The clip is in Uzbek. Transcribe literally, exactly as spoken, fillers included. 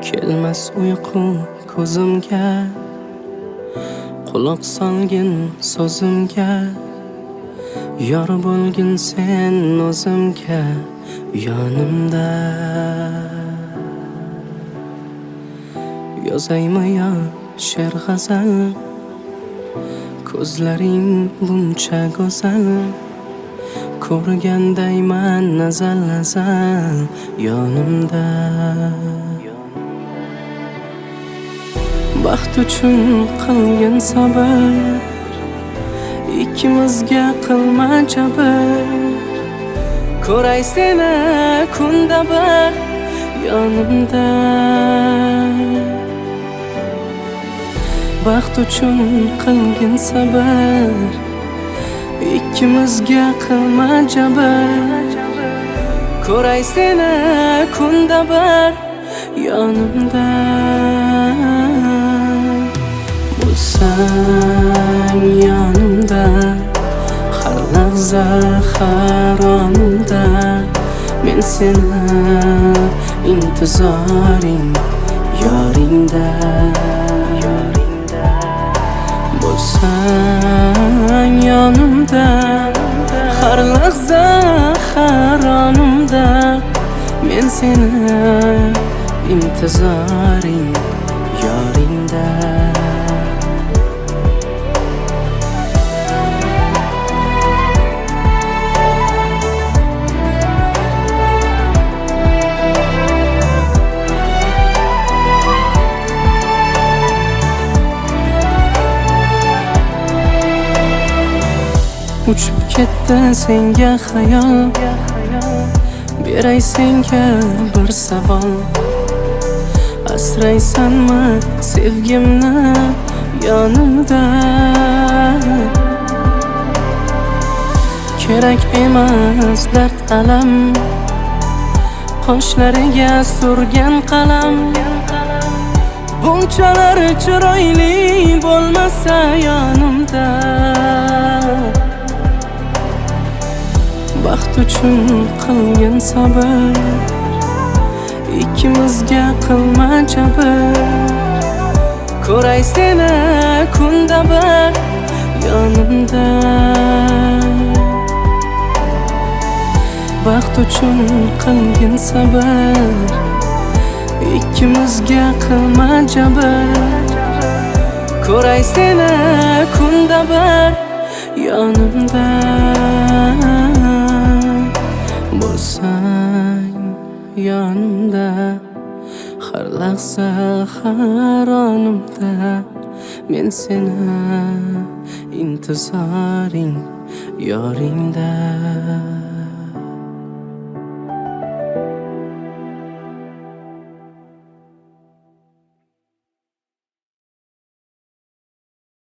Kelmas uyqu ko'zimga, quloq solgin so'zimga, yor bo'lgin sen o'zimga yonimda. Yozaymi yo she'r g'azal, ko'zlaring buncha go'zal, ko'rgandayman azal azal yonimda. Baxt uchun qilgin sabr, ikkimizga qilma jabr, ko'ray seni kunda bir yonimda. Baxt uchun qilgin sabr, ikkimizga qilma jabr, ko'ray seni kunda bir yonimda. Bo'lsang yonimda, har lahza har onimda, men seni intizoring yoringda. Bo'lsang yonimda, har lahza har onimda, men seni intizoring yoringda. Uchib ketdi senga xayol, beray senga bir savol. Asraysanmi sevgimni yonimda? Kerak emas dard alam, qoshlariga surgan qalam, bunchalar chiroyli bo'lmasa yonimda. Baxt uchun qilgin sabr, ikkimizga qilma jabr, ko'ray seni kunda bir yonimda. Baxt uchun qilgin sabr, ikkimizga qilma jabr, ko'ray seni kunda bir yonimda. Bo'lsang yonimda, har lahza har onimda, men seni intizoring yoringda.